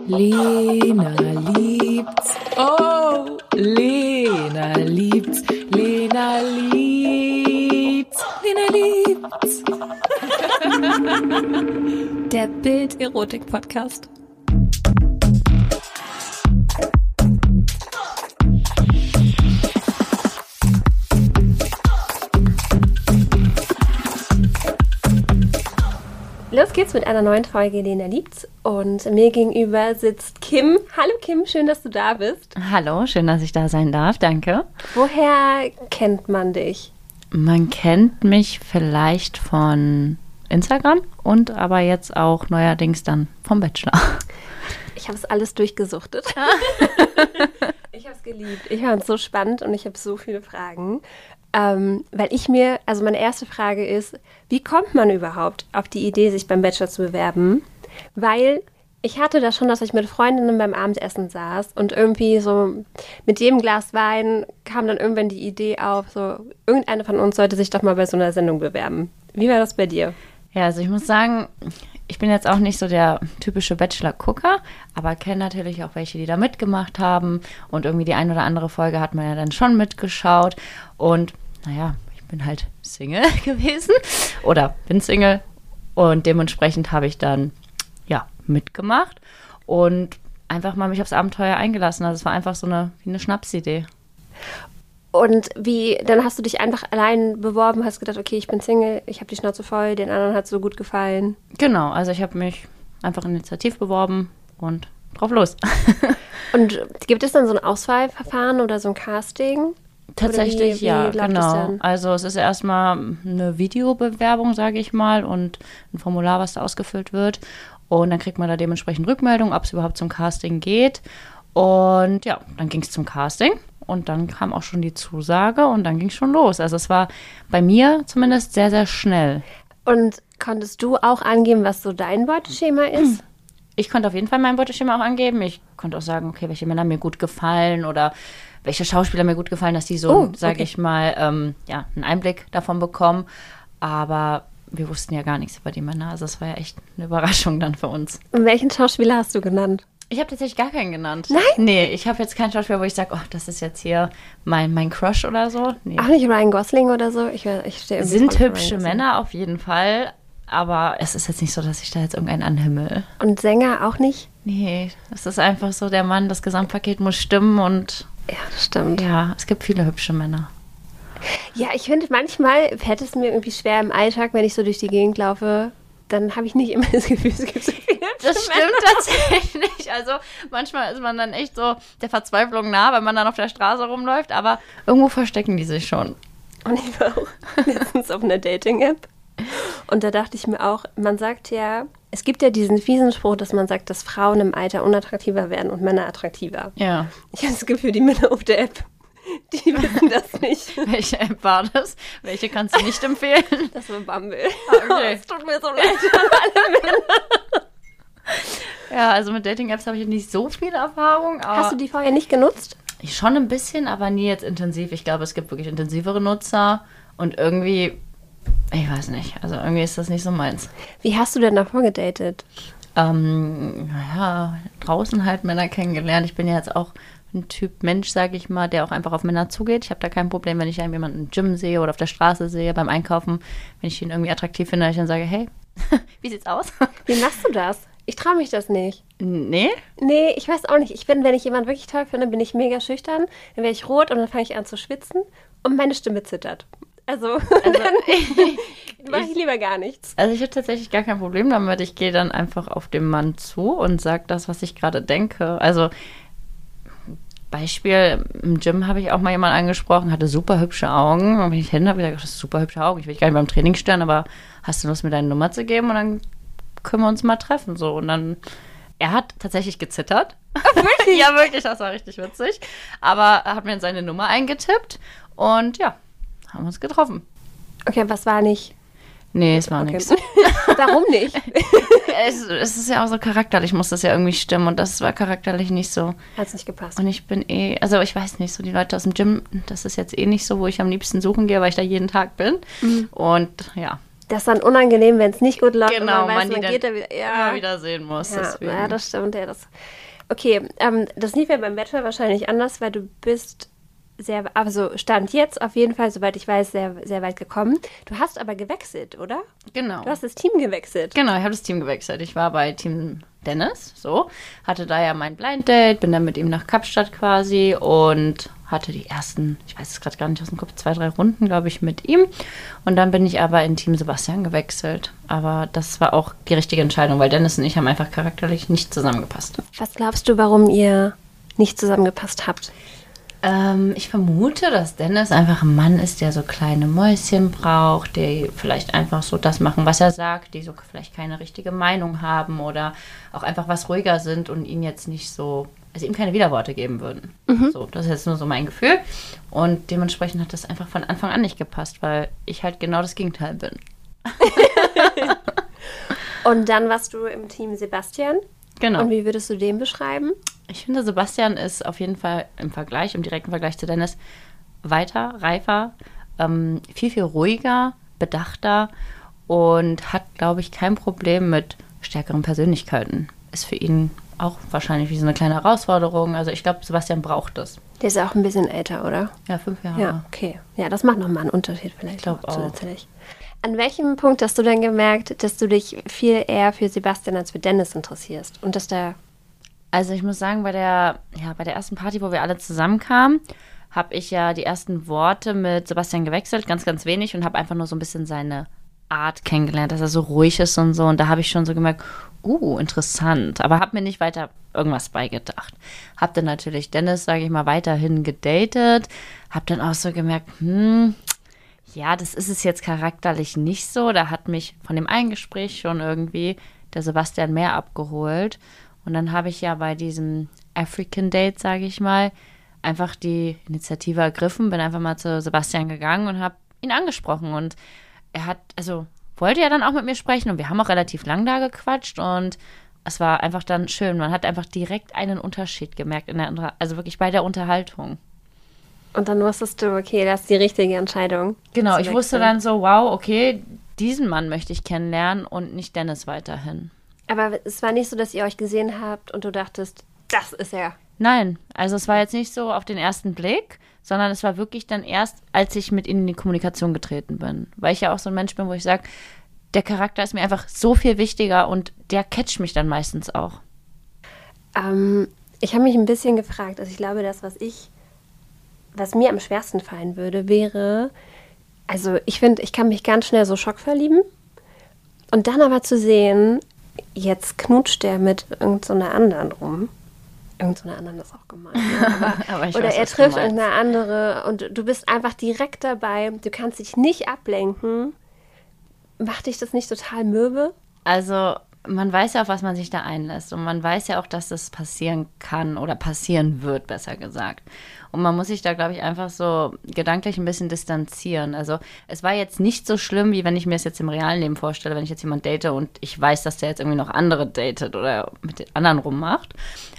Lena liebt's. Oh, Lena liebt's. Lena liebt's. Lena liebt's. Der Bild-Erotik-Podcast. Los geht's mit einer neuen Folge Lena liebt's und mir gegenüber sitzt Kim. Hallo Kim, schön, dass du da bist. Hallo, schön, dass ich da sein darf, danke. Woher kennt man dich? Man kennt mich vielleicht von Instagram und aber jetzt auch neuerdings dann vom Bachelor. Ich habe es alles durchgesuchtet. Ich habe es geliebt. Ich fand es so spannend und ich habe so viele Fragen. Weil meine erste Frage ist, wie kommt man überhaupt auf die Idee, sich beim Bachelor zu bewerben? Weil ich hatte das schon, dass ich mit Freundinnen beim Abendessen saß und irgendwie so mit jedem Glas Wein kam dann irgendwann die Idee auf, so irgendeine von uns sollte sich doch mal bei so einer Sendung bewerben. Wie war das bei dir? Ja, also ich muss sagen, ich bin jetzt auch nicht so der typische Bachelor-Gucker, aber kenne natürlich auch welche, die da mitgemacht haben und irgendwie die ein oder andere Folge hat man ja dann schon mitgeschaut und naja, ich bin halt Single gewesen oder bin Single und dementsprechend habe ich dann ja mitgemacht und einfach mal mich aufs Abenteuer eingelassen. Also es war einfach so wie eine Schnapsidee. Und dann hast du dich einfach allein beworben, hast gedacht, okay, ich bin Single, ich habe die Schnauze voll, den anderen hat es so gut gefallen. Genau, also ich habe mich einfach initiativ beworben und drauf los. Und gibt es dann so ein Auswahlverfahren oder so ein Casting? Tatsächlich, ja, genau. Es also es ist erstmal eine Videobewerbung, sage ich mal, und ein Formular, was da ausgefüllt wird. Und dann kriegt man da dementsprechend Rückmeldung, ob es überhaupt zum Casting geht. Und ja, dann ging es zum Casting. Und dann kam auch schon die Zusage und dann ging es schon los. Also es war bei mir zumindest sehr, sehr schnell. Und konntest du auch angeben, was so dein Beuteschema ist? Ich konnte auf jeden Fall mein Beuteschema auch angeben. Ich konnte auch sagen, okay, welche Männer mir gut gefallen oder welche Schauspieler mir gut gefallen, dass die so, sage ich mal, einen Einblick davon bekommen. Aber wir wussten ja gar nichts über die Männer. Also es war ja echt eine Überraschung dann für uns. Und welchen Schauspieler hast du genannt? Ich habe tatsächlich gar keinen genannt. Nein? Nee, ich habe jetzt keinen Schauspieler, wo ich sage, oh, das ist jetzt hier mein Crush oder so. Nee. Auch nicht Ryan Gosling oder so? Ich stehe Sind hübsche Männer auf jeden Fall, aber es ist jetzt nicht so, dass ich da jetzt irgendeinen anhimmel. Und Sänger auch nicht? Nee, das ist einfach so der Mann, das Gesamtpaket muss stimmen und ja, das stimmt. Ja, es gibt viele hübsche Männer. Ja, ich finde, manchmal fällt es mir irgendwie schwer im Alltag, wenn ich so durch die Gegend laufe, dann habe ich nicht immer das Gefühl, es gibt so viele hübsche Das stimmt Männer. Tatsächlich. Also manchmal ist man dann echt so der Verzweiflung nah, wenn man dann auf der Straße rumläuft, aber irgendwo verstecken die sich schon. Und ich war auch letztens auf einer Dating-App und da dachte ich mir auch, man sagt ja, es gibt ja diesen fiesen Spruch, dass man sagt, dass Frauen im Alter unattraktiver werden und Männer attraktiver. Ja. Ich habe das Gefühl, die Männer auf der App, die wissen das nicht. Welche App war das? Welche kannst du nicht empfehlen? Das war Bumble. Okay. Es tut mir so leid an alle Männer. Ja, also mit Dating-Apps habe ich nicht so viel Erfahrung. Aber Hast du die vorher nicht genutzt? schon ein bisschen, aber nie jetzt intensiv. Ich glaube, es gibt wirklich intensivere Nutzer und irgendwie, ich weiß nicht, also irgendwie ist das nicht so meins. Wie hast du denn davor gedatet? Draußen halt Männer kennengelernt. Ich bin ja jetzt auch ein Typ Mensch, sage ich mal, der auch einfach auf Männer zugeht. Ich habe da kein Problem, wenn ich jemanden im Gym sehe oder auf der Straße sehe, beim Einkaufen, wenn ich ihn irgendwie attraktiv finde, dass ich dann sage, hey, wie sieht's aus? Wie machst du das? Ich traue mich das nicht. Nee? Nee, ich weiß auch nicht. Wenn ich jemanden wirklich toll finde, bin ich mega schüchtern. Dann werde ich rot und dann fange ich an zu schwitzen und meine Stimme zittert. Also dann mache ich lieber gar nichts. Also ich habe tatsächlich gar kein Problem damit. Ich gehe dann einfach auf den Mann zu und sage das, was ich gerade denke. Also Beispiel, im Gym habe ich auch mal jemanden angesprochen, hatte super hübsche Augen. Und wenn ich hin habe, gesagt, das ist super hübsche Augen. Ich will dich gar nicht beim Training stören, aber hast du Lust, mir deine Nummer zu geben? Und dann können wir uns mal treffen. So. Und dann, er hat tatsächlich gezittert. Wirklich? Ja, wirklich, das war richtig witzig. Aber er hat mir seine Nummer eingetippt und ja, haben uns getroffen. Okay, was war nicht? Nee, es war nichts. Warum nicht? Es ist ja auch so charakterlich, muss das ja irgendwie stimmen. Und das war charakterlich nicht so. Hat's nicht gepasst. Und ich bin also ich weiß nicht, so die Leute aus dem Gym, das ist jetzt nicht so, wo ich am liebsten suchen gehe, weil ich da jeden Tag bin. Mhm. Und ja, Das ist dann unangenehm, wenn es nicht gut läuft Genau, und man weiß, man die man geht da wieder. immer wieder sehen muss. Ja, das stimmt. Ja, okay, das lief ja beim Bachelor wahrscheinlich anders, weil du bist Stand jetzt auf jeden Fall, soweit ich weiß, sehr, sehr weit gekommen. Du hast aber gewechselt, oder? Genau. Du hast das Team gewechselt. Genau, ich habe das Team gewechselt. Ich war bei Team Dennis, hatte da ja mein Blind Date, bin dann mit ihm nach Kapstadt quasi und hatte die ersten, ich weiß es gerade gar nicht aus dem Kopf, 2, 3 Runden, glaube ich, mit ihm. Und dann bin ich aber in Team Sebastian gewechselt. Aber das war auch die richtige Entscheidung, weil Dennis und ich haben einfach charakterlich nicht zusammengepasst. Was glaubst du, warum ihr nicht zusammengepasst habt? Ich vermute, dass Dennis einfach ein Mann ist, der so kleine Mäuschen braucht, die vielleicht einfach so das machen, was er sagt, die so vielleicht keine richtige Meinung haben oder auch einfach was ruhiger sind und ihn jetzt nicht so, also ihm keine Widerworte geben würden. So, das ist jetzt nur so mein Gefühl. Und dementsprechend hat das einfach von Anfang an nicht gepasst, weil ich halt genau das Gegenteil bin. Und dann warst du im Team Sebastian. Genau. Und wie würdest du den beschreiben? Ich finde, Sebastian ist auf jeden Fall im direkten Vergleich zu Dennis weiter, reifer, viel, viel ruhiger, bedachter und hat, glaube ich, kein Problem mit stärkeren Persönlichkeiten. Ist für ihn auch wahrscheinlich wie so eine kleine Herausforderung. Also ich glaube, Sebastian braucht das. Der ist auch ein bisschen älter, oder? Ja, 5 Jahre. Ja, okay. Ja, das macht nochmal einen Unterschied vielleicht. Ich glaube auch. Zusätzlich. An welchem Punkt hast du dann gemerkt, dass du dich viel eher für Sebastian als für Dennis interessierst? Und dass der... Also ich muss sagen, bei der ersten Party, wo wir alle zusammenkamen, habe ich ja die ersten Worte mit Sebastian gewechselt, ganz, ganz wenig und habe einfach nur so ein bisschen seine Art kennengelernt, dass er so ruhig ist und so. Und da habe ich schon so gemerkt, interessant. Aber habe mir nicht weiter irgendwas beigedacht. Habe dann natürlich Dennis, sage ich mal, weiterhin gedatet. Habe dann auch so gemerkt, ja, das ist es jetzt charakterlich nicht so. Da hat mich von dem einen Gespräch schon irgendwie der Sebastian mehr abgeholt. Und dann habe ich ja bei diesem African Date, sage ich mal, einfach die Initiative ergriffen, bin einfach mal zu Sebastian gegangen und habe ihn angesprochen. Und er wollte ja dann auch mit mir sprechen und wir haben auch relativ lang da gequatscht und es war einfach dann schön. Man hat einfach direkt einen Unterschied gemerkt also wirklich bei der Unterhaltung. Und dann wusstest du, okay, das ist die richtige Entscheidung. Genau, ich wusste dann so, wow, okay, diesen Mann möchte ich kennenlernen und nicht Dennis weiterhin. Aber es war nicht so, dass ihr euch gesehen habt und du dachtest, das ist er. Nein, also es war jetzt nicht so auf den ersten Blick, sondern es war wirklich dann erst, als ich mit ihnen in die Kommunikation getreten bin. Weil ich ja auch so ein Mensch bin, wo ich sage, der Charakter ist mir einfach so viel wichtiger und der catcht mich dann meistens auch. Ich habe mich ein bisschen gefragt, also ich glaube, das, was mir am schwersten fallen würde, wäre, also ich finde, ich kann mich ganz schnell so schockverlieben und dann aber zu sehen, jetzt knutscht der mit irgendeiner anderen rum. Irgendeiner anderen ist auch gemein. Ne? Aber ich oder weiß, er was du trifft meinst. irgendeine andere und du bist einfach direkt dabei. Du kannst dich nicht ablenken. Macht dich das nicht total mürbe? Also man weiß ja, auf was man sich da einlässt und man weiß ja auch, dass das passieren kann oder passieren wird, besser gesagt. Und man muss sich da, glaube ich, einfach so gedanklich ein bisschen distanzieren. Also es war jetzt nicht so schlimm, wie wenn ich mir es jetzt im realen Leben vorstelle, wenn ich jetzt jemanden date und ich weiß, dass der jetzt irgendwie noch andere datet oder mit den anderen rummacht.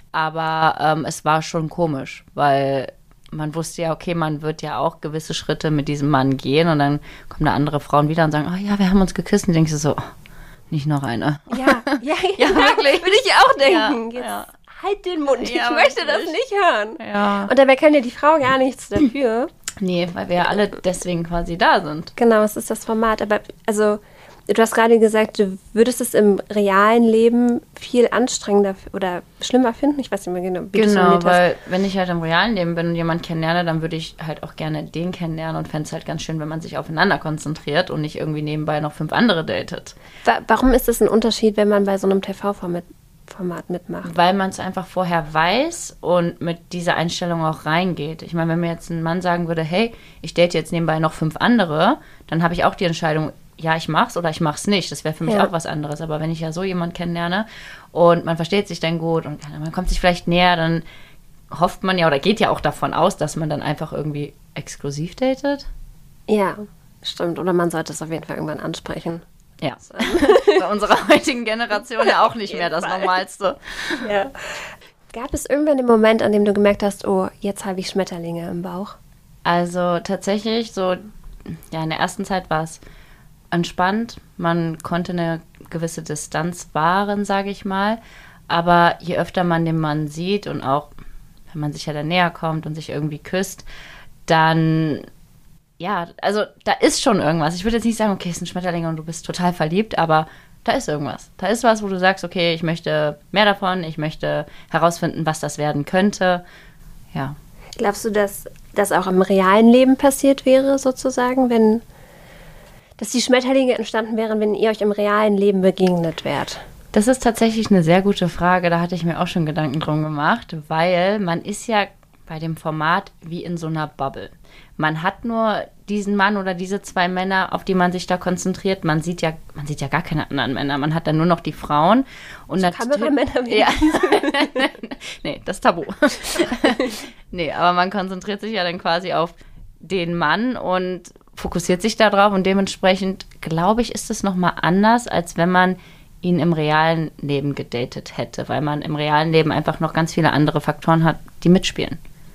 Aber es war schon komisch, weil man wusste ja, okay, man wird ja auch gewisse Schritte mit diesem Mann gehen und dann kommen da andere Frauen wieder und sagen, oh ja, wir haben uns geküsst. Und denkst du so, oh, nicht noch eine. Ja, wirklich. Würde ich auch denken. Ja. Halt den Mund, Ja, ich möchte das wirklich. nicht hören. Ja. Und dabei kann ja die Frau gar nichts dafür. Nee, weil wir ja alle deswegen quasi da sind. Genau, es ist das Format. Aber also, du hast gerade gesagt, du würdest es im realen Leben viel anstrengender oder schlimmer finden. Ich weiß nicht mehr genau, wie du es Genau, formuliert hast. weil wenn ich halt im realen Leben bin und jemanden kennenlerne, dann würde ich halt auch gerne den kennenlernen und fände es halt ganz schön, wenn man sich aufeinander konzentriert und nicht irgendwie nebenbei noch 5 andere datet. Warum ist es ein Unterschied, wenn man bei so einem TV-Format mitmacht? Weil man es einfach vorher weiß und mit dieser Einstellung auch reingeht. Ich meine, wenn mir jetzt ein Mann sagen würde, hey, ich date jetzt nebenbei noch 5 andere, dann habe ich auch die Entscheidung, ja, ich mach's oder ich mach's nicht. Das wäre für mich auch was anderes. Aber wenn ich ja so jemanden kennenlerne und man versteht sich dann gut und man kommt sich vielleicht näher, dann hofft man ja oder geht ja auch davon aus, dass man dann einfach irgendwie exklusiv datet. Ja, stimmt. Oder man sollte es auf jeden Fall irgendwann ansprechen. Ja, bei unserer heutigen Generation ja auch nicht mehr das Normalste. Ja. Gab es irgendwann den Moment, an dem du gemerkt hast, oh, jetzt habe ich Schmetterlinge im Bauch? Also tatsächlich so, ja, in der ersten Zeit war es entspannt. Man konnte eine gewisse Distanz wahren, sage ich mal. Aber je öfter man den Mann sieht und auch, wenn man sich ja dann näher kommt und sich irgendwie küsst, dann, ja, also da ist schon irgendwas. Ich würde jetzt nicht sagen, okay, es ist ein Schmetterling und du bist total verliebt, aber da ist irgendwas. Da ist was, wo du sagst, okay, ich möchte mehr davon, ich möchte herausfinden, was das werden könnte. Ja. Glaubst du, dass das auch im realen Leben passiert wäre, sozusagen, dass die Schmetterlinge entstanden wären, wenn ihr euch im realen Leben begegnet wärt? Das ist tatsächlich eine sehr gute Frage. Da hatte ich mir auch schon Gedanken drum gemacht, weil man ist ja bei dem Format wie in so einer Bubble. Man hat nur diesen Mann oder diese 2 Männer, auf die man sich da konzentriert. Man sieht ja gar keine anderen Männer. Man hat dann nur noch die Frauen. Und so Kameramänner wie ja. Nee, das ist tabu. Nee, aber man konzentriert sich ja dann quasi auf den Mann und fokussiert sich da drauf. Und dementsprechend, glaube ich, ist es nochmal anders, als wenn man ihn im realen Leben gedatet hätte. Weil man im realen Leben einfach noch ganz viele andere Faktoren hat, die mitspielen.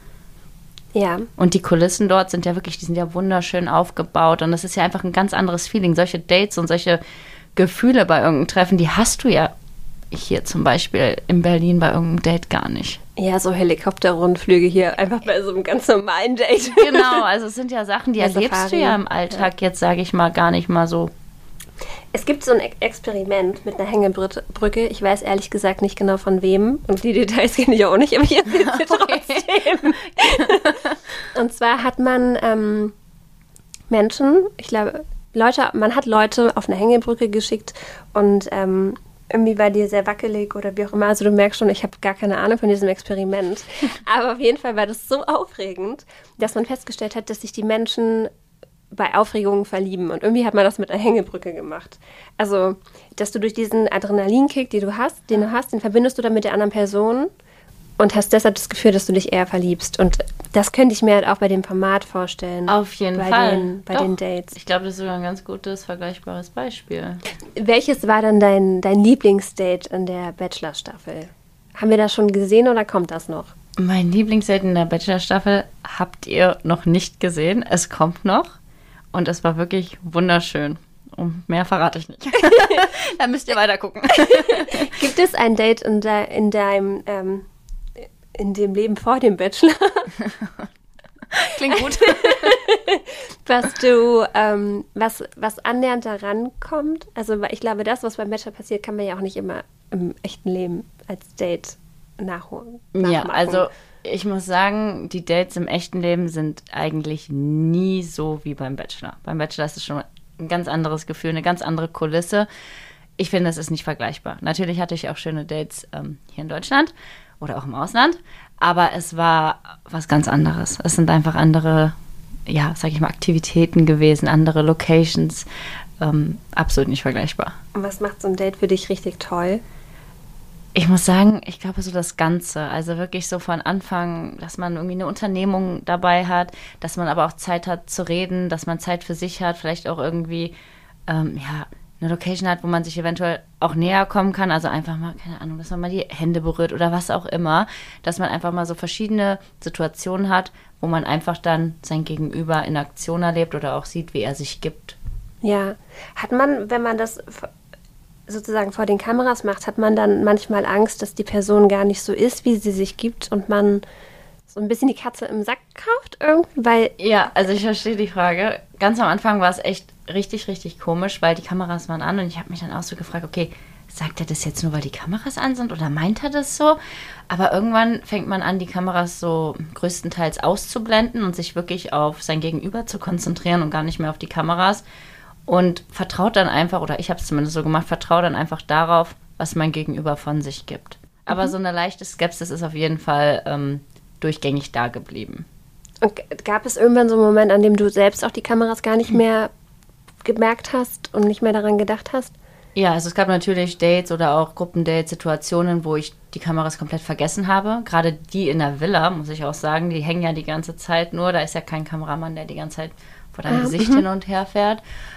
Ja. Und die Kulissen dort sind ja wirklich, die sind ja wunderschön aufgebaut und das ist ja einfach ein ganz anderes Feeling. Solche Dates und solche Gefühle bei irgendeinem Treffen, die hast du ja hier zum Beispiel in Berlin bei irgendeinem Date gar nicht. Ja, so Helikopterrundflüge hier, einfach bei so einem ganz normalen Date. Genau, also es sind ja Sachen, die erlebst du ja im Alltag jetzt, sage ich mal, gar nicht mal so. Es gibt so ein Experiment mit einer Hängebrücke. Ich weiß ehrlich gesagt nicht genau von wem. Und die Details kenne ich auch nicht, aber ich erzähle sie trotzdem. Und zwar hat man Menschen, ich glaube, man hat Leute auf eine Hängebrücke geschickt und irgendwie war die sehr wackelig oder wie auch immer. Also du merkst schon, ich habe gar keine Ahnung von diesem Experiment. Aber auf jeden Fall war das so aufregend, dass man festgestellt hat, dass sich die Menschen bei Aufregungen verlieben. Und irgendwie hat man das mit einer Hängebrücke gemacht. Also, dass du durch diesen Adrenalinkick, den du hast, den verbindest du dann mit der anderen Person und hast deshalb das Gefühl, dass du dich eher verliebst. Und das könnte ich mir halt auch bei dem Format vorstellen. Auf jeden Fall. Bei den Dates. Ich glaube, das ist sogar ein ganz gutes, vergleichbares Beispiel. Welches war dann dein Lieblingsdate in der Bachelor-Staffel? Haben wir das schon gesehen oder kommt das noch? Mein Lieblingsdate in der Bachelor-Staffel habt ihr noch nicht gesehen. Es kommt noch. Und es war wirklich wunderschön. Und mehr verrate ich nicht. Da müsst ihr weiter gucken. Gibt es ein Date in dem Leben vor dem Bachelor? Klingt gut. Was du, was annähernd daran kommt? Also ich glaube, das, was beim Bachelor passiert, kann man ja auch nicht immer im echten Leben als Date nachholen. Ja, also ich muss sagen, die Dates im echten Leben sind eigentlich nie so wie beim Bachelor. Beim Bachelor ist es schon ein ganz anderes Gefühl, eine ganz andere Kulisse. Ich finde, es ist nicht vergleichbar. Natürlich hatte ich auch schöne Dates hier in Deutschland oder auch im Ausland, aber es war was ganz anderes. Es sind einfach andere, ja, sag ich mal, Aktivitäten gewesen, andere Locations. Absolut nicht vergleichbar. Und was macht so ein Date für dich richtig toll? Ich muss sagen, ich glaube so das Ganze, also wirklich so von Anfang, dass man irgendwie eine Unternehmung dabei hat, dass man aber auch Zeit hat zu reden, dass man Zeit für sich hat, vielleicht auch irgendwie, eine Location hat, wo man sich eventuell auch näher kommen kann, also einfach mal, keine Ahnung, dass man mal die Hände berührt oder was auch immer, dass man einfach mal so verschiedene Situationen hat, wo man einfach dann sein Gegenüber in Aktion erlebt oder auch sieht, wie er sich gibt. Ja, hat man, wenn man das sozusagen vor den Kameras macht, hat man dann manchmal Angst, dass die Person gar nicht so ist, wie sie sich gibt und man so ein bisschen die Katze im Sack kauft irgendwie, weil... Ja, also ich verstehe die Frage. Ganz am Anfang war es echt richtig, richtig komisch, weil die Kameras waren an und ich habe mich dann auch so gefragt, okay, sagt er das jetzt nur, weil die Kameras an sind oder meint er das so? Aber irgendwann fängt man an, die Kameras so größtenteils auszublenden und sich wirklich auf sein Gegenüber zu konzentrieren und gar nicht mehr auf die Kameras. Und vertraut dann einfach, oder ich habe es zumindest so gemacht, vertraue dann einfach darauf, was mein Gegenüber von sich gibt. Aber so eine leichte Skepsis ist auf jeden Fall durchgängig da geblieben. Und gab es irgendwann so einen Moment, an dem du selbst auch die Kameras gar nicht mehr gemerkt hast und nicht mehr daran gedacht hast? Ja, also es gab natürlich Dates oder auch Gruppendates, Situationen, wo ich die Kameras komplett vergessen habe. Gerade die in der Villa, muss ich auch sagen, die hängen ja die ganze Zeit nur. Da ist ja kein Kameramann, der die ganze Zeit vor deinem Gesicht hin und her fährt.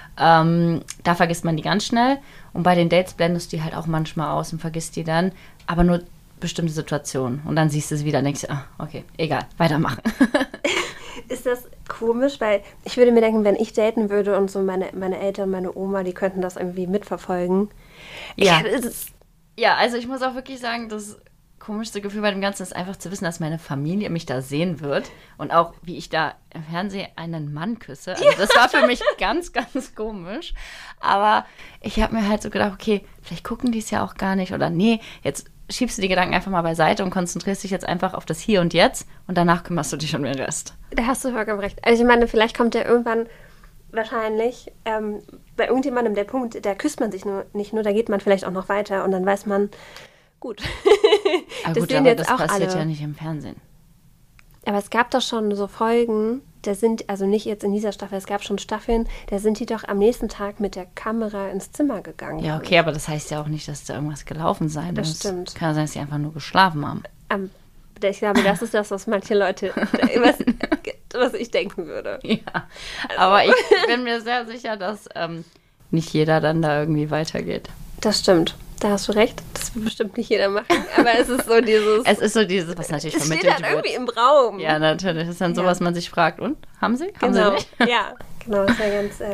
Da vergisst man die ganz schnell. Und bei den Dates blendest du die halt auch manchmal aus und vergisst die dann. Aber nur bestimmte Situationen. Und dann siehst du es wieder und denkst, okay, egal, weitermachen. Ist das komisch? Weil ich würde mir denken, wenn ich daten würde und so meine Eltern, meine Oma, die könnten das irgendwie mitverfolgen. Ja. Ja, also ich muss auch wirklich sagen, das komischste Gefühl bei dem Ganzen ist einfach zu wissen, dass meine Familie mich da sehen wird und auch, wie ich da im Fernsehen einen Mann küsse. Also das war für mich ganz, ganz komisch. Aber ich habe mir halt so gedacht, okay, vielleicht gucken die es ja auch gar nicht oder nee, jetzt schiebst du die Gedanken einfach mal beiseite und konzentrierst dich jetzt einfach auf das Hier und Jetzt und danach kümmerst du dich um den Rest. Da hast du vollkommen recht. Also ich meine, vielleicht kommt ja irgendwann wahrscheinlich bei irgendjemandem der Punkt, da küsst man sich nicht nur, da geht man vielleicht auch noch weiter und dann weiß man, gut. Aber gut, aber das passiert ja nicht im Fernsehen. Aber es gab doch schon so Folgen, da sind, also nicht jetzt in dieser Staffel, es gab schon Staffeln, da sind die doch am nächsten Tag mit der Kamera ins Zimmer gegangen. Ja, okay, aber das heißt ja auch nicht, dass da irgendwas gelaufen sein muss. Das stimmt. Kann sein, dass sie einfach nur geschlafen haben. Ich glaube, das ist das, was manche Leute, was ich denken würde. Ja, also. Aber ich bin mir sehr sicher, dass nicht jeder dann da irgendwie weitergeht. Das stimmt. Da hast du recht. Das will bestimmt nicht jeder machen. Aber es ist so dieses... Es ist so dieses, was natürlich vermittelt wird. Es steht dann irgendwie im Raum. Ja, natürlich. Das ist dann so, was man sich fragt. Und? Haben sie? Haben genau. sie nicht? Ja, genau. Das ist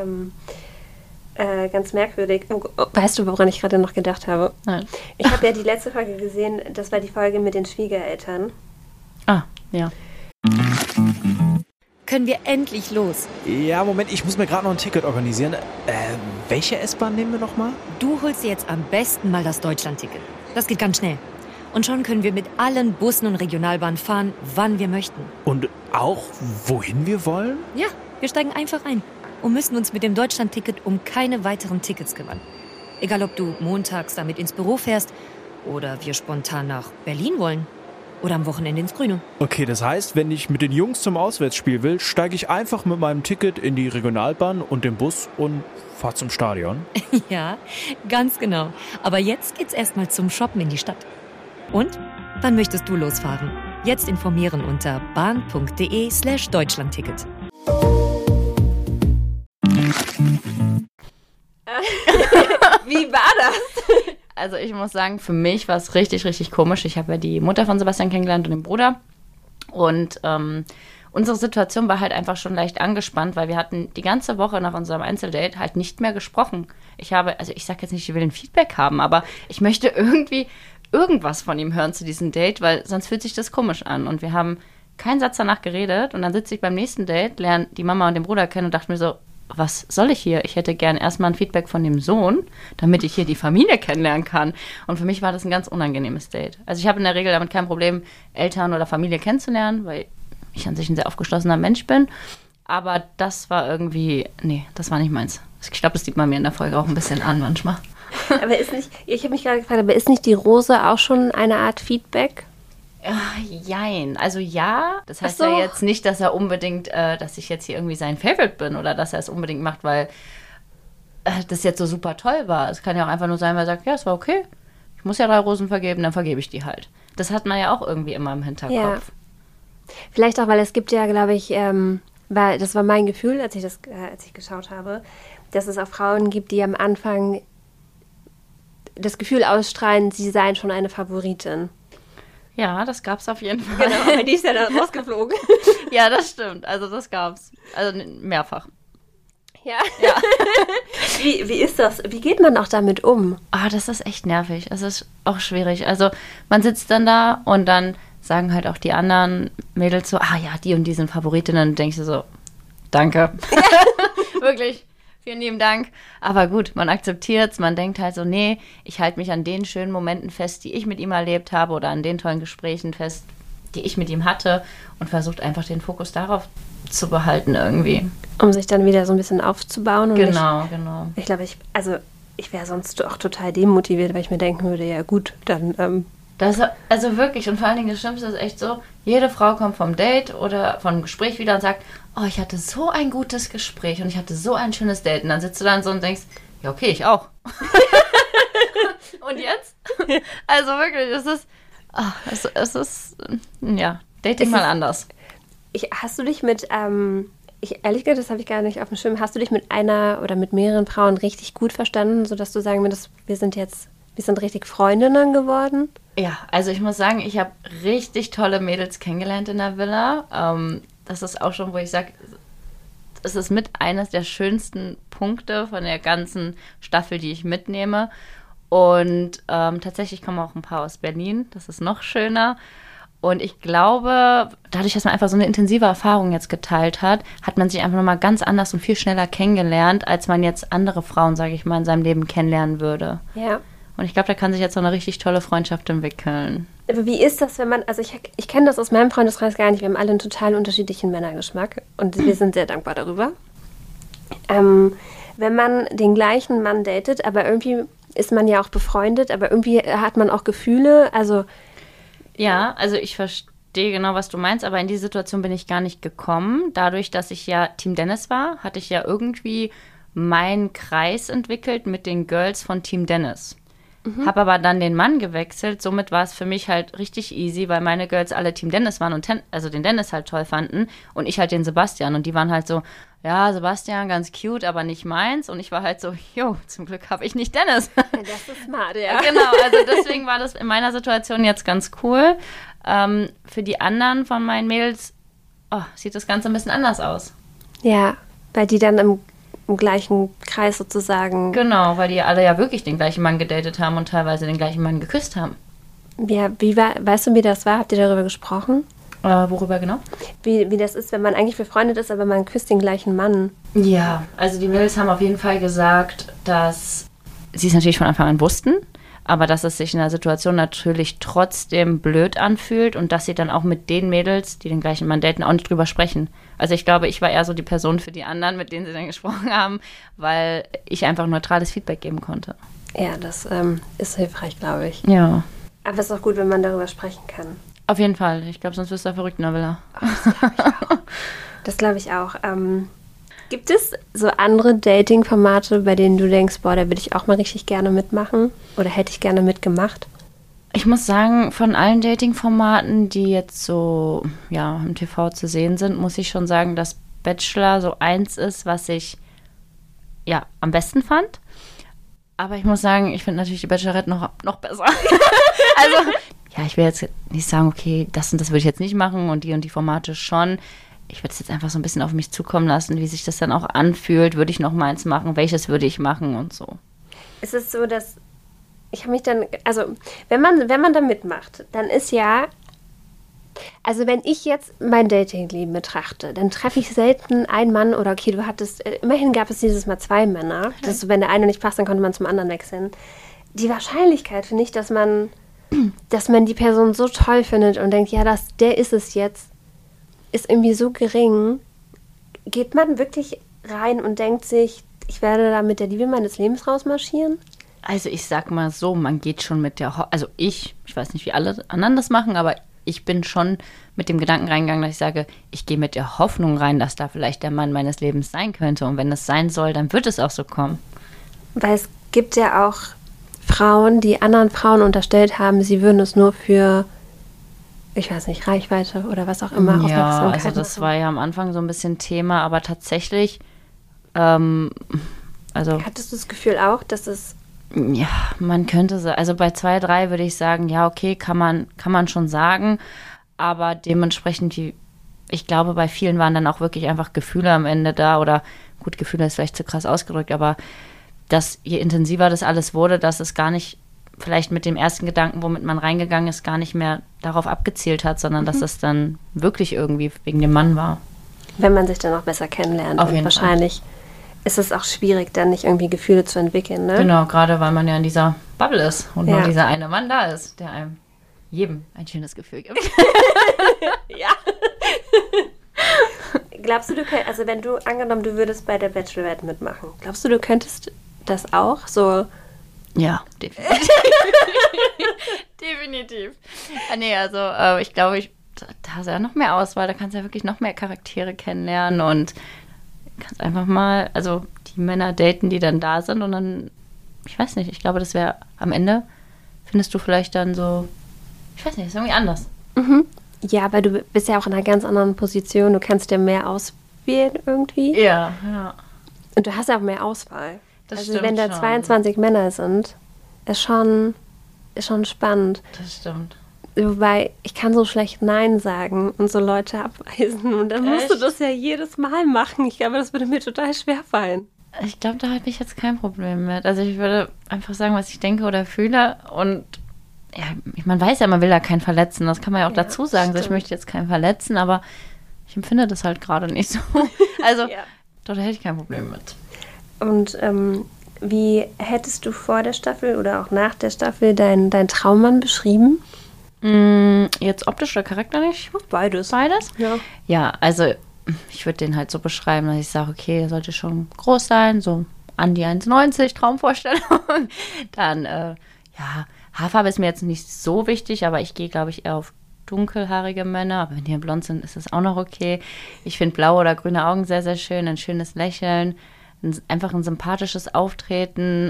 ja ganz merkwürdig. Weißt du, woran ich gerade noch gedacht habe? Nein. Ich habe ja die letzte Folge gesehen. Das war die Folge mit den Schwiegereltern. Ah, ja. Können wir endlich los? Ja, Moment, ich muss mir gerade noch ein Ticket organisieren. Welche S-Bahn nehmen wir nochmal? Du holst dir jetzt am besten mal das Deutschland-Ticket. Das geht ganz schnell. Und schon können wir mit allen Bussen und Regionalbahnen fahren, wann wir möchten. Und auch, wohin wir wollen? Ja, wir steigen einfach ein und müssen uns mit dem Deutschland-Ticket um keine weiteren Tickets kümmern. Egal, ob du montags damit ins Büro fährst oder wir spontan nach Berlin wollen. Oder am Wochenende ins Grüne. Okay, das heißt, wenn ich mit den Jungs zum Auswärtsspiel will, steige ich einfach mit meinem Ticket in die Regionalbahn und den Bus und fahre zum Stadion. Ja, ganz genau. Aber jetzt geht's erstmal zum Shoppen in die Stadt. Und? Wann möchtest du losfahren? Jetzt informieren unter bahn.de/Deutschlandticket. Wie war das? Also ich muss sagen, für mich war es richtig, richtig komisch. Ich habe ja die Mutter von Sebastian kennengelernt und den Bruder. Und unsere Situation war halt einfach schon leicht angespannt, weil wir hatten die ganze Woche nach unserem Einzeldate halt nicht mehr gesprochen. Ich sage jetzt nicht, ich will ein Feedback haben, aber ich möchte irgendwie irgendwas von ihm hören zu diesem Date, weil sonst fühlt sich das komisch an. Und wir haben keinen Satz danach geredet und dann sitze ich beim nächsten Date, lerne die Mama und den Bruder kennen und dachte mir so, was soll ich hier? Ich hätte gern erstmal ein Feedback von dem Sohn, damit ich hier die Familie kennenlernen kann. Und für mich war das ein ganz unangenehmes Date. Also ich habe in der Regel damit kein Problem, Eltern oder Familie kennenzulernen, weil ich an sich ein sehr aufgeschlossener Mensch bin. Aber das war irgendwie, nee, das war nicht meins. Ich glaube, das sieht man mir in der Folge auch ein bisschen an manchmal. Aber ich habe mich gerade gefragt, aber ist nicht die Rose auch schon eine Art Feedback? Jein. Also ja, das heißt Ach so. ja jetzt nicht, dass er unbedingt, dass ich jetzt hier irgendwie sein Favorite bin oder dass er es unbedingt macht, weil das jetzt so super toll war. Es kann ja auch einfach nur sein, weil er sagt, ja, es war okay. Ich muss ja 3 Rosen vergeben, dann vergebe ich die halt. Das hat man ja auch irgendwie immer im Hinterkopf. Ja. Vielleicht auch, weil es gibt ja, glaube ich, das war mein Gefühl, als ich geschaut habe, dass es auch Frauen gibt, die am Anfang das Gefühl ausstrahlen, sie seien schon eine Favoritin. Ja, das gab's auf jeden Fall. Genau, aber die ist ja dann rausgeflogen. Ja, das stimmt. Also das gab's. Also mehrfach. Ja. Wie ist das? Wie geht man auch damit um? Das ist echt nervig. Es ist auch schwierig. Also man sitzt dann da und dann sagen halt auch die anderen Mädels so, ja, die und die sind Favoritinnen. Und denkst du so, danke. Wirklich. Vielen lieben Dank. Aber gut, man akzeptiert es. Man denkt halt so, nee, ich halte mich an den schönen Momenten fest, die ich mit ihm erlebt habe oder an den tollen Gesprächen fest, die ich mit ihm hatte und versucht einfach den Fokus darauf zu behalten irgendwie. Um sich dann wieder so ein bisschen aufzubauen. Und Genau. Ich glaube, ich wäre sonst auch total demotiviert, weil ich mir denken würde, ja gut, dann... Also wirklich, und vor allen Dingen das Schlimmste ist echt so, jede Frau kommt vom Date oder vom Gespräch wieder und sagt, ich hatte so ein gutes Gespräch und ich hatte so ein schönes Date. Und dann sitzt du dann so und denkst, ja okay, ich auch. Und jetzt? Also wirklich, es ist Dating mal anders. Hast du dich mit, ehrlich gesagt, das habe ich gar nicht auf dem Schirm, hast du dich mit einer oder mit mehreren Frauen richtig gut verstanden, sodass du sagen würdest, wir sind richtig Freundinnen geworden? Ja, also ich muss sagen, ich habe richtig tolle Mädels kennengelernt in der Villa. das ist auch schon, wo ich sage, es ist mit eines der schönsten Punkte von der ganzen Staffel, die ich mitnehme. Und tatsächlich kommen auch ein paar aus Berlin. Das ist noch schöner. Und ich glaube, dadurch, dass man einfach so eine intensive Erfahrung jetzt geteilt hat, hat man sich einfach nochmal ganz anders und viel schneller kennengelernt, als man jetzt andere Frauen, sage ich mal, in seinem Leben kennenlernen würde. Ja. Und ich glaube, da kann sich jetzt so eine richtig tolle Freundschaft entwickeln. Aber wie ist das, wenn man, also ich kenne das aus meinem Freundeskreis gar nicht, wir haben alle einen total unterschiedlichen Männergeschmack und wir sind sehr dankbar darüber. Wenn man den gleichen Mann datet, aber irgendwie ist man ja auch befreundet, aber irgendwie hat man auch Gefühle, also... Ja, also ich verstehe genau, was du meinst, aber in die Situation bin ich gar nicht gekommen. Dadurch, dass ich ja Team Dennis war, hatte ich ja irgendwie meinen Kreis entwickelt mit den Girls von Team Dennis. Habe aber dann den Mann gewechselt, somit war es für mich halt richtig easy, weil meine Girls alle Team Dennis waren und also den Dennis halt toll fanden und ich halt den Sebastian und die waren halt so, ja, Sebastian, ganz cute, aber nicht meins und ich war halt so, jo, zum Glück habe ich nicht Dennis. Ja, das ist smart, ja. Genau, also deswegen war das in meiner Situation jetzt ganz cool. Für die anderen von meinen Mädels sieht das Ganze ein bisschen anders aus. Ja, weil die dann im gleichen Kreis sozusagen... Genau, weil die alle ja wirklich den gleichen Mann gedatet haben und teilweise den gleichen Mann geküsst haben. Ja, weißt du, wie das war? Habt ihr darüber gesprochen? Worüber genau? Wie das ist, wenn man eigentlich befreundet ist, aber man küsst den gleichen Mann. Ja, also die Mädels haben auf jeden Fall gesagt, dass sie es natürlich von Anfang an wussten, aber dass es sich in der Situation natürlich trotzdem blöd anfühlt und dass sie dann auch mit den Mädels, die den gleichen Mann daten, auch nicht drüber sprechen. Also ich glaube, ich war eher so die Person für die anderen, mit denen sie dann gesprochen haben, weil ich einfach neutrales Feedback geben konnte. Ja, das ist hilfreich, glaube ich. Ja. Aber es ist auch gut, wenn man darüber sprechen kann. Auf jeden Fall. Ich glaube, sonst wirst du verrückt, Nabila. Das glaube ich auch. Gibt es so andere Dating-Formate, bei denen du denkst, boah, da würde ich auch mal richtig gerne mitmachen? Oder hätte ich gerne mitgemacht? Ich muss sagen, von allen Dating-Formaten, die jetzt so im TV zu sehen sind, muss ich schon sagen, dass Bachelor so eins ist, was ich am besten fand. Aber ich muss sagen, ich finde natürlich die Bachelorette noch besser. Also, ich will jetzt nicht sagen, okay, das und das würde ich jetzt nicht machen und die Formate schon. Ich würde es jetzt einfach so ein bisschen auf mich zukommen lassen, wie sich das dann auch anfühlt. Würde ich noch mal eins machen? Welches würde ich machen und so? Es ist so, dass ich habe mich dann, also wenn man da mitmacht, dann ist ja, also wenn ich jetzt mein Datingleben betrachte, dann treffe ich selten einen Mann oder okay, immerhin gab es dieses Mal 2 Männer. Das ist, wenn der eine nicht passt, dann konnte man zum anderen wechseln. Die Wahrscheinlichkeit, finde ich, dass man die Person so toll findet und denkt, ja, der ist es jetzt, ist irgendwie so gering. Geht man wirklich rein und denkt sich, ich werde da mit der Liebe meines Lebens rausmarschieren? Also ich sag mal so, man geht schon mit der, also ich weiß nicht, wie alle anderen das machen, aber ich bin schon mit dem Gedanken reingegangen, dass ich sage, ich gehe mit der Hoffnung rein, dass da vielleicht der Mann meines Lebens sein könnte. Und wenn es sein soll, dann wird es auch so kommen. Weil es gibt ja auch Frauen, die anderen Frauen unterstellt haben, sie würden es nur für, ich weiß nicht, Reichweite oder was auch immer, Aufmerksamkeit also das machen. war ja am Anfang so ein bisschen Thema, aber tatsächlich, Hattest du das Gefühl auch, dass es... Ja, man könnte so, also bei 2, 3 würde ich sagen, ja, okay, kann man schon sagen, aber dementsprechend, ich glaube, bei vielen waren dann auch wirklich einfach Gefühle am Ende da oder, gut, Gefühle ist vielleicht zu krass ausgedrückt, aber dass je intensiver das alles wurde, dass es gar nicht vielleicht mit dem ersten Gedanken, womit man reingegangen ist, gar nicht mehr darauf abgezielt hat, sondern dass es dann wirklich irgendwie wegen dem Mann war. Wenn man sich dann auch besser kennenlernt. Auf jeden und wahrscheinlich ist es auch schwierig, dann nicht irgendwie Gefühle zu entwickeln, ne? Genau, gerade weil man ja in dieser Bubble ist und Ja. nur dieser eine Mann da ist, der einem jedem ein schönes Gefühl gibt. Ja. Glaubst du, also wenn du, angenommen, du würdest bei der Bachelorette mitmachen, glaubst du, du könntest das auch so? Ja, definitiv. Definitiv. Nee, also ich glaube, da ist ja noch mehr Auswahl, da kannst du ja wirklich noch mehr Charaktere kennenlernen und kannst einfach mal, also die Männer daten, die dann da sind und dann, ich weiß nicht, ich glaube, das wäre am Ende, findest du vielleicht dann so, ich weiß nicht, ist irgendwie anders. Mhm. Ja, weil du bist ja auch in einer ganz anderen Position, du kannst dir mehr auswählen irgendwie. Ja. Und du hast ja auch mehr Auswahl. Das also stimmt wenn da schon. 22 Männer sind, ist schon spannend. Das stimmt. Wobei, ich kann so schlecht Nein sagen und so Leute abweisen. Und dann musst du das ja jedes Mal machen. Ich glaube, das würde mir total schwerfallen. Ich glaube, da habe ich jetzt kein Problem mit. Also ich würde einfach sagen, was ich denke oder fühle. Und ja, man weiß ja, man will ja keinen verletzen. Das kann man ja auch dazu sagen. So, ich möchte jetzt keinen verletzen, aber ich empfinde das halt gerade nicht so. Also, da hätte ich kein Problem mit. Und wie hättest du vor der Staffel oder auch nach der Staffel deinen Traummann beschrieben? Jetzt optisch oder charakterlich? Beides. Beides? Ja. Ja, also ich würde den halt so beschreiben, dass ich sage, okay, er sollte schon groß sein, so an die 1,90, Traumvorstellung. Dann, ja, Haarfarbe ist mir jetzt nicht so wichtig, aber ich gehe, glaube ich, eher auf dunkelhaarige Männer. Aber wenn die blond sind, ist das auch noch okay. Ich finde blaue oder grüne Augen sehr, sehr schön, ein schönes Lächeln, einfach ein sympathisches Auftreten,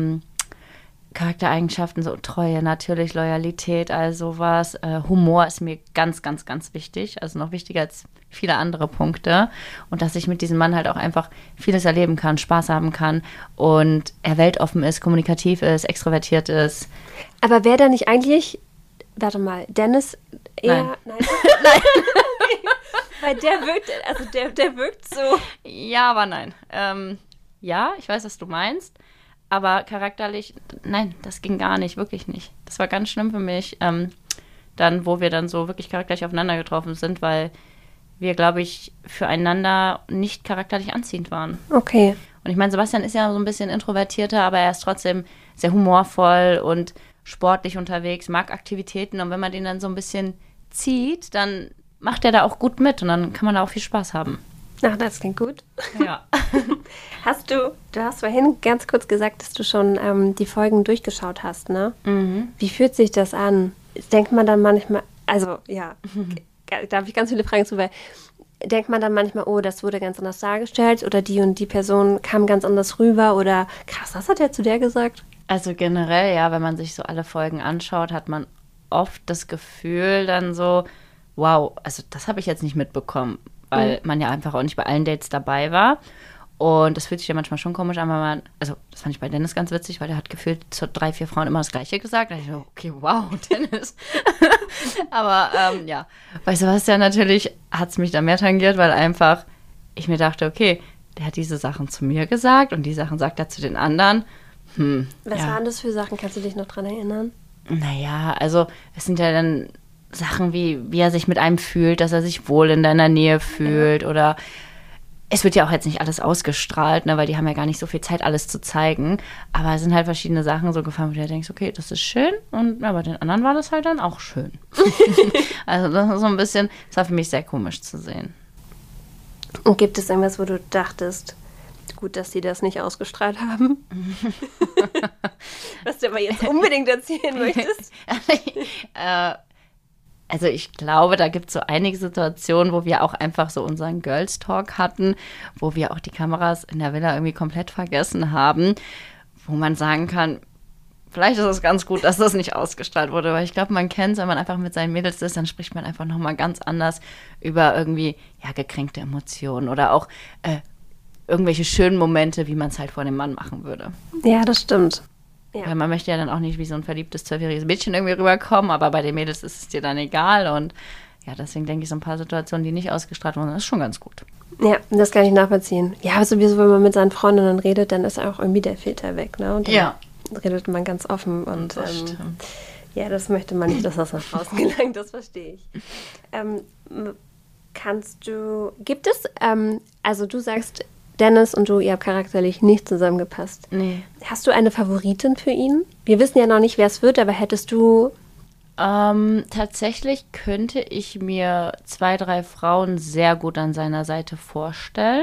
Charaktereigenschaften, so Treue, natürlich Loyalität, all sowas. Humor ist mir ganz, ganz, ganz wichtig, also noch wichtiger als viele andere Punkte. Und dass ich mit diesem Mann halt auch einfach vieles erleben kann, Spaß haben kann und er weltoffen ist, kommunikativ ist, extrovertiert ist. Aber wäre da nicht eigentlich, warte mal, Dennis eher... Nein. Nein. Weil der wirkt, also der wirkt so... Ja, aber nein. Ja, ich weiß, was du meinst. Aber charakterlich, nein, das ging gar nicht, wirklich nicht. Das war ganz schlimm für mich, dann, wo wir dann so wirklich charakterlich aufeinander getroffen sind, weil wir, glaube ich, füreinander nicht charakterlich anziehend waren. Okay. Und ich meine, Sebastian ist ja so ein bisschen introvertierter, aber er ist trotzdem sehr humorvoll und sportlich unterwegs, mag Aktivitäten. Und wenn man den dann so ein bisschen zieht, dann macht er da auch gut mit und dann kann man da auch viel Spaß haben. Ach, das klingt gut. Ja. Du hast vorhin ganz kurz gesagt, dass du schon die Folgen durchgeschaut hast, ne? Mhm. Wie fühlt sich das an? Denkt man dann manchmal, also ja, da habe ich ganz viele Fragen zu, weil denkt man dann manchmal, oh, das wurde ganz anders dargestellt oder die und die Person kam ganz anders rüber oder krass, das hat er zu der gesagt? Also generell, ja, wenn man sich so alle Folgen anschaut, hat man oft das Gefühl dann so, wow, also das habe ich jetzt nicht mitbekommen, weil man ja einfach auch nicht bei allen Dates dabei war. Und das fühlt sich ja manchmal schon komisch an, weil man, also das fand ich bei Dennis ganz witzig, weil der hat gefühlt zu 3, 4 Frauen immer das Gleiche gesagt. Da dachte ich so, okay, wow, Dennis. Aber ja, bei Sebastian natürlich hat es mich da mehr tangiert, weil einfach ich mir dachte, okay, der hat diese Sachen zu mir gesagt und die Sachen sagt er zu den anderen. Was waren das für Sachen? Kannst du dich noch dran erinnern? Naja, also es sind ja dann Sachen wie er sich mit einem fühlt, dass er sich wohl in deiner Nähe fühlt oder es wird ja auch jetzt nicht alles ausgestrahlt, ne, weil die haben ja gar nicht so viel Zeit, alles zu zeigen. Aber es sind halt verschiedene Sachen so gefallen, wo du denkst, okay, das ist schön. Und ja, bei den anderen war das halt dann auch schön. Also das ist so ein bisschen, das war für mich sehr komisch zu sehen. Und gibt es irgendwas, wo du dachtest, gut, dass sie das nicht ausgestrahlt haben? Was du aber jetzt unbedingt erzählen möchtest? Also ich glaube, da gibt es so einige Situationen, wo wir auch einfach so unseren Girls Talk hatten, wo wir auch die Kameras in der Villa irgendwie komplett vergessen haben, wo man sagen kann, vielleicht ist es ganz gut, dass das nicht ausgestrahlt wurde, weil ich glaube, man kennt es, wenn man einfach mit seinen Mädels ist, dann spricht man einfach nochmal ganz anders über irgendwie, ja, gekränkte Emotionen oder auch irgendwelche schönen Momente, wie man es halt vor dem Mann machen würde. Ja, das stimmt. Ja. Weil man möchte ja dann auch nicht wie so ein verliebtes 12-jähriges Mädchen irgendwie rüberkommen, aber bei den Mädels ist es dir dann egal und ja, deswegen denke ich, so ein paar Situationen, die nicht ausgestrahlt wurden, das ist schon ganz gut. Ja, das kann ich nachvollziehen. Ja, aber sowieso, wenn man mit seinen Freundinnen redet, dann ist auch irgendwie der Filter weg, ne? Und dann redet man ganz offen und ja, das möchte man nicht, dass das nach draußen gelangt, das verstehe ich. Gibt es, also du sagst, Dennis und du, ihr habt charakterlich nicht zusammengepasst. Nee. Hast du eine Favoritin für ihn? Wir wissen ja noch nicht, wer es wird, aber hättest du... Tatsächlich könnte ich mir 2, 3 Frauen sehr gut an seiner Seite vorstellen.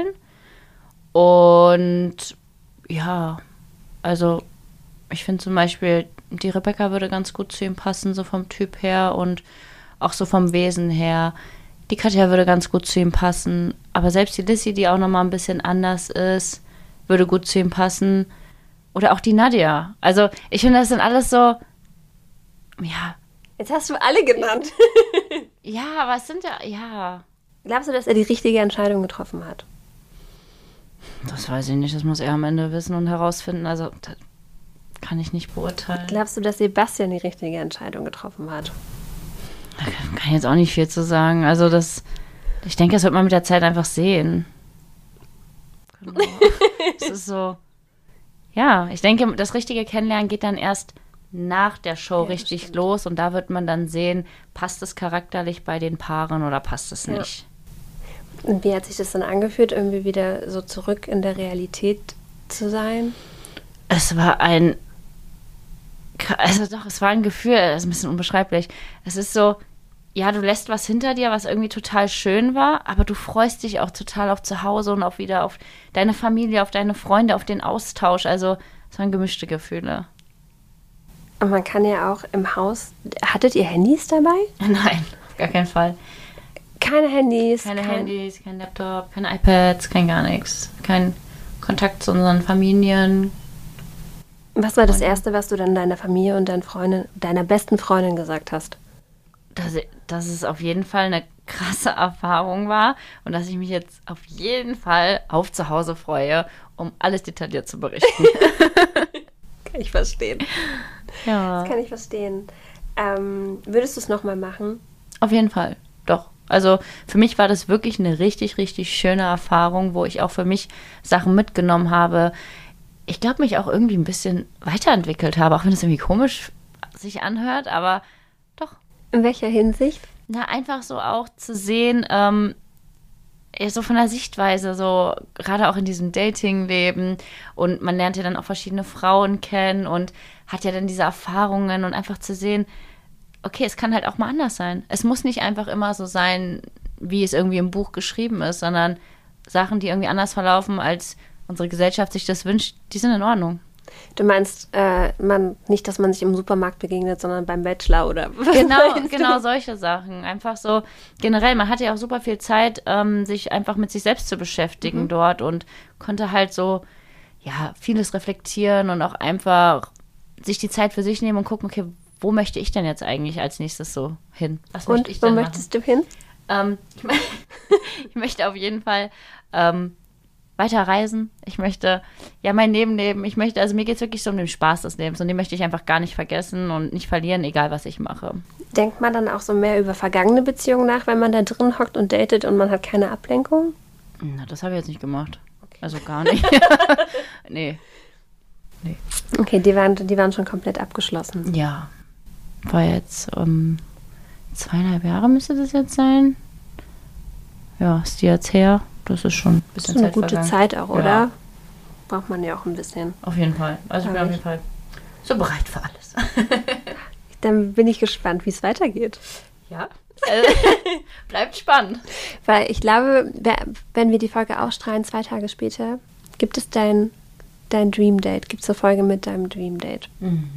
Und ja, also ich finde zum Beispiel, die Rebecca würde ganz gut zu ihm passen, so vom Typ her und auch so vom Wesen her. Die Katja würde ganz gut zu ihm passen, aber selbst die Lissy, die auch nochmal ein bisschen anders ist, würde gut zu ihm passen. Oder auch die Nadja. Also ich finde, das sind alles so, ja. Jetzt hast du alle genannt. Ja, aber es sind ja. Glaubst du, dass er die richtige Entscheidung getroffen hat? Das weiß ich nicht, das muss er am Ende wissen und herausfinden. Also das kann ich nicht beurteilen. Glaubst du, dass Sebastian die richtige Entscheidung getroffen hat? Da kann ich jetzt auch nicht viel zu sagen. Also ich denke, das wird man mit der Zeit einfach sehen. Genau. Es ist so, ja, ich denke, das richtige Kennenlernen geht dann erst nach der Show richtig los und da wird man dann sehen, passt es charakterlich bei den Paaren oder passt es nicht. Und wie hat sich das dann angefühlt, irgendwie wieder so zurück in der Realität zu sein? Es war es war ein Gefühl, das ist ein bisschen unbeschreiblich. Es ist so, ja, du lässt was hinter dir, was irgendwie total schön war, aber du freust dich auch total auf zu Hause und auch wieder auf deine Familie, auf deine Freunde, auf den Austausch. Also es waren gemischte Gefühle. Und man kann ja auch im Haus... Hattet ihr Handys dabei? Nein, auf gar keinen Fall. Keine Handys? Keine Handys, kein Laptop, keine iPads, kein gar nichts. Kein Kontakt zu unseren Familien. Was war das Erste, was du dann deiner Familie und deiner besten Freundin gesagt hast? Dass es auf jeden Fall eine krasse Erfahrung war und dass ich mich jetzt auf jeden Fall auf zu Hause freue, um alles detailliert zu berichten. Kann ich verstehen. Ja. Das kann ich verstehen. Würdest du es nochmal machen? Auf jeden Fall, doch. Also für mich war das wirklich eine richtig, richtig schöne Erfahrung, wo ich auch für mich Sachen mitgenommen habe. Ich glaube, mich auch irgendwie ein bisschen weiterentwickelt habe, auch wenn es irgendwie komisch sich anhört, aber doch. In welcher Hinsicht? Na, einfach so auch zu sehen, so von der Sichtweise, so gerade auch in diesem Dating-Leben und man lernt ja dann auch verschiedene Frauen kennen und hat ja dann diese Erfahrungen und einfach zu sehen, okay, es kann halt auch mal anders sein. Es muss nicht einfach immer so sein, wie es irgendwie im Buch geschrieben ist, sondern Sachen, die irgendwie anders verlaufen, als unsere Gesellschaft sich das wünscht, die sind in Ordnung. Du meinst nicht, dass man sich im Supermarkt begegnet, sondern beim Bachelor oder was? Genau solche Sachen. Einfach so generell, man hatte ja auch super viel Zeit, sich einfach mit sich selbst zu beschäftigen dort und konnte halt so, ja, vieles reflektieren und auch einfach sich die Zeit für sich nehmen und gucken, okay, wo möchte ich denn jetzt eigentlich als nächstes so hin? Was möchte ich denn machen? Wo möchtest du hin? Ich möchte auf jeden Fall weiter reisen. Ich möchte ja mein Leben leben. Also mir geht es wirklich so um den Spaß des Lebens und den möchte ich einfach gar nicht vergessen und nicht verlieren, egal was ich mache. Denkt man dann auch so mehr über vergangene Beziehungen nach, wenn man da drin hockt und datet und man hat keine Ablenkung? Na, das habe ich jetzt nicht gemacht. Okay. Also gar nicht. Nee. Okay, die waren schon komplett abgeschlossen. Ja. War jetzt 2,5 Jahre müsste das jetzt sein. Ja, ist die jetzt her. Das ist schon ein bisschen Zeit. Das ist eine gute vergangen. Zeit auch, oder? Ja. Braucht man ja auch ein bisschen. Auf jeden Fall. Also ich bin auf jeden Fall so bereit für alles. Dann bin ich gespannt, wie es weitergeht. Ja. Bleibt spannend. Weil ich glaube, wenn wir die Folge ausstrahlen, 2 Tage später, gibt es dein Dream Date. Gibt es eine Folge mit deinem Dream Date.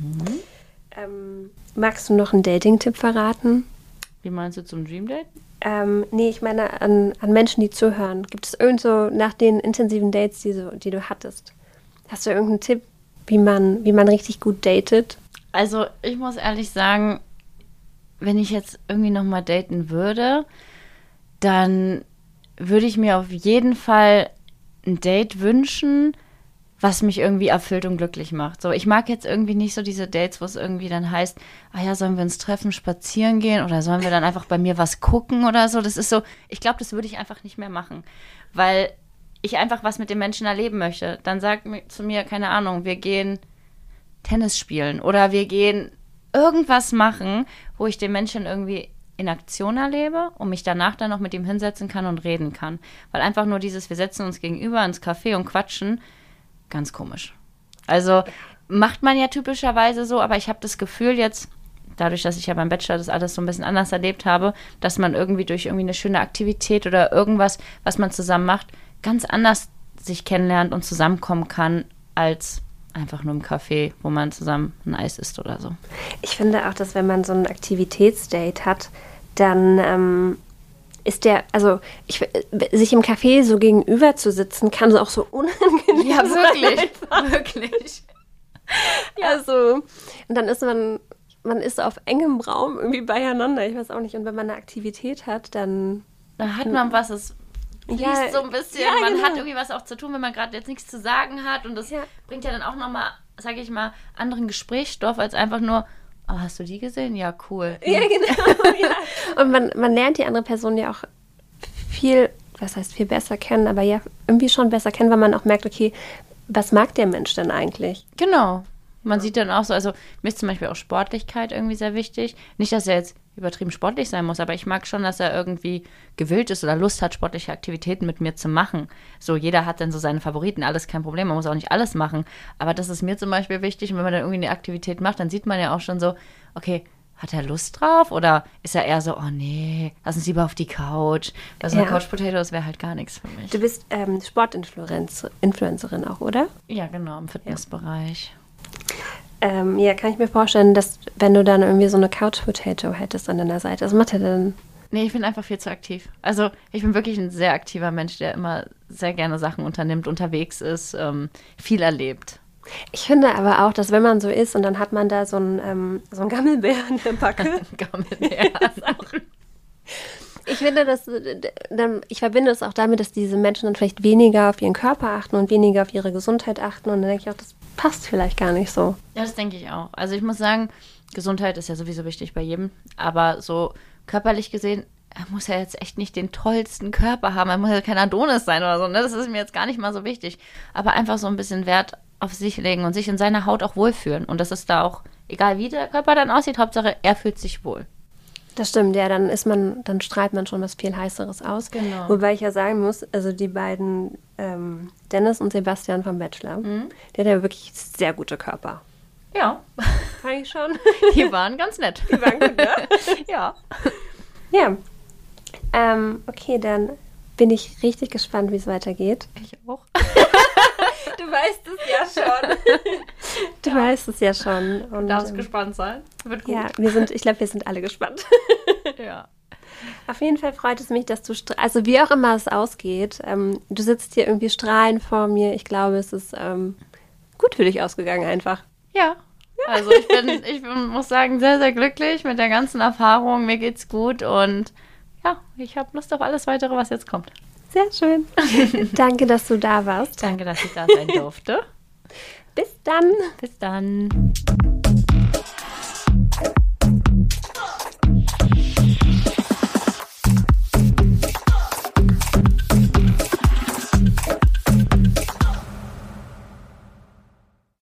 Magst du noch einen Dating-Tipp verraten? Wie meinst du zum Dream Date? Nee, ich meine an Menschen, die zuhören. Gibt es irgend so nach den intensiven Dates, die du hattest? Hast du irgendeinen Tipp, wie man richtig gut datet? Also ich muss ehrlich sagen, wenn ich jetzt irgendwie nochmal daten würde, dann würde ich mir auf jeden Fall ein Date wünschen, was mich irgendwie erfüllt und glücklich macht. So, ich mag jetzt irgendwie nicht so diese Dates, wo es irgendwie dann heißt, sollen wir uns treffen, spazieren gehen oder sollen wir dann einfach bei mir was gucken oder so. Das ist so, ich glaube, das würde ich einfach nicht mehr machen, weil ich einfach was mit den Menschen erleben möchte. Dann sagt zu mir, keine Ahnung, wir gehen Tennis spielen oder wir gehen irgendwas machen, wo ich den Menschen irgendwie in Aktion erlebe und mich danach dann noch mit ihm hinsetzen kann und reden kann. Weil einfach nur wir setzen uns gegenüber ins Café und quatschen, ganz komisch. Also macht man ja typischerweise so, aber ich habe das Gefühl jetzt, dadurch, dass ich ja beim Bachelor das alles so ein bisschen anders erlebt habe, dass man irgendwie durch irgendwie eine schöne Aktivität oder irgendwas, was man zusammen macht, ganz anders sich kennenlernt und zusammenkommen kann, als einfach nur im Café, wo man zusammen ein Eis isst oder so. Ich finde auch, dass wenn man so ein Aktivitätsdate hat, dann ist sich im Café so gegenüber zu sitzen, kann so auch so unangenehm Ja, wirklich, sein. wirklich. Ja. Also, und dann ist man ist auf engem Raum irgendwie beieinander, ich weiß auch nicht. Und wenn man eine Aktivität hat, dann... Da hat man was, es fließt so ein bisschen, man hat irgendwie was auch zu tun, wenn man gerade jetzt nichts zu sagen hat und das bringt ja dann auch nochmal, sage ich mal, anderen Gesprächsstoff, als einfach nur, hast du die gesehen? Ja, cool. Ja, genau. Ja. Und man lernt die andere Person ja auch viel, was heißt viel besser kennen, aber ja irgendwie schon besser kennen, weil man auch merkt, okay, was mag der Mensch denn eigentlich? Genau. Man sieht dann auch so, also mir ist zum Beispiel auch Sportlichkeit irgendwie sehr wichtig. Nicht, dass er jetzt übertrieben sportlich sein muss, aber ich mag schon, dass er irgendwie gewillt ist oder Lust hat, sportliche Aktivitäten mit mir zu machen. So, jeder hat dann so seine Favoriten, alles kein Problem, man muss auch nicht alles machen. Aber das ist mir zum Beispiel wichtig und wenn man dann irgendwie eine Aktivität macht, dann sieht man ja auch schon so, okay, hat er Lust drauf oder ist er eher so, oh nee, lass uns lieber auf die Couch. Also eine Couch Potatoes wäre halt gar nichts für mich. Du bist Sportinfluencerin auch, oder? Ja, genau, im Fitnessbereich. Ja, kann ich mir vorstellen, dass wenn du dann irgendwie so eine Couch Potato hättest an deiner Seite, was macht er denn? Nee, ich bin einfach viel zu aktiv. Also ich bin wirklich ein sehr aktiver Mensch, der immer sehr gerne Sachen unternimmt, unterwegs ist, viel erlebt. Ich finde aber auch, dass wenn man so ist und dann hat man da so einen Gammelbär in der Backe. Gammelbär. Ich finde, ich verbinde es auch damit, dass diese Menschen dann vielleicht weniger auf ihren Körper achten und weniger auf ihre Gesundheit achten. Und dann denke ich auch, das passt vielleicht gar nicht so. Ja, das denke ich auch. Also ich muss sagen, Gesundheit ist ja sowieso wichtig bei jedem. Aber so körperlich gesehen, er muss ja jetzt echt nicht den tollsten Körper haben. Er muss ja kein Adonis sein oder so. Ne? Das ist mir jetzt gar nicht mal so wichtig. Aber einfach so ein bisschen Wert auf sich legen und sich in seiner Haut auch wohlfühlen. Und das ist da auch, egal wie der Körper dann aussieht, Hauptsache, er fühlt sich wohl. Das stimmt, ja, dann strahlt man schon was viel Heißeres aus. Genau. Wobei ich ja sagen muss, also die beiden Dennis und Sebastian vom Bachelor, die hat ja wirklich sehr gute Körper. Ja. Fand ich schon. Die waren ganz nett. Die waren gut, ne? Ja. Ja. Okay, dann bin ich richtig gespannt, wie es weitergeht. Ich auch. Du weißt es ja schon. Du weißt es ja schon. Und, Du darfst gespannt sein. Wird gut. Ja, ich glaube, wir sind alle gespannt. Ja. Auf jeden Fall freut es mich, dass du, also wie auch immer es ausgeht, du sitzt hier irgendwie strahlend vor mir. Ich glaube, es ist gut für dich ausgegangen einfach. Ja. Also ich muss sagen, sehr, sehr glücklich mit der ganzen Erfahrung. Mir geht's gut und ja, ich habe Lust auf alles Weitere, was jetzt kommt. Sehr schön. Danke, dass du da warst. Danke, dass ich da sein durfte. Bis dann. Bis dann.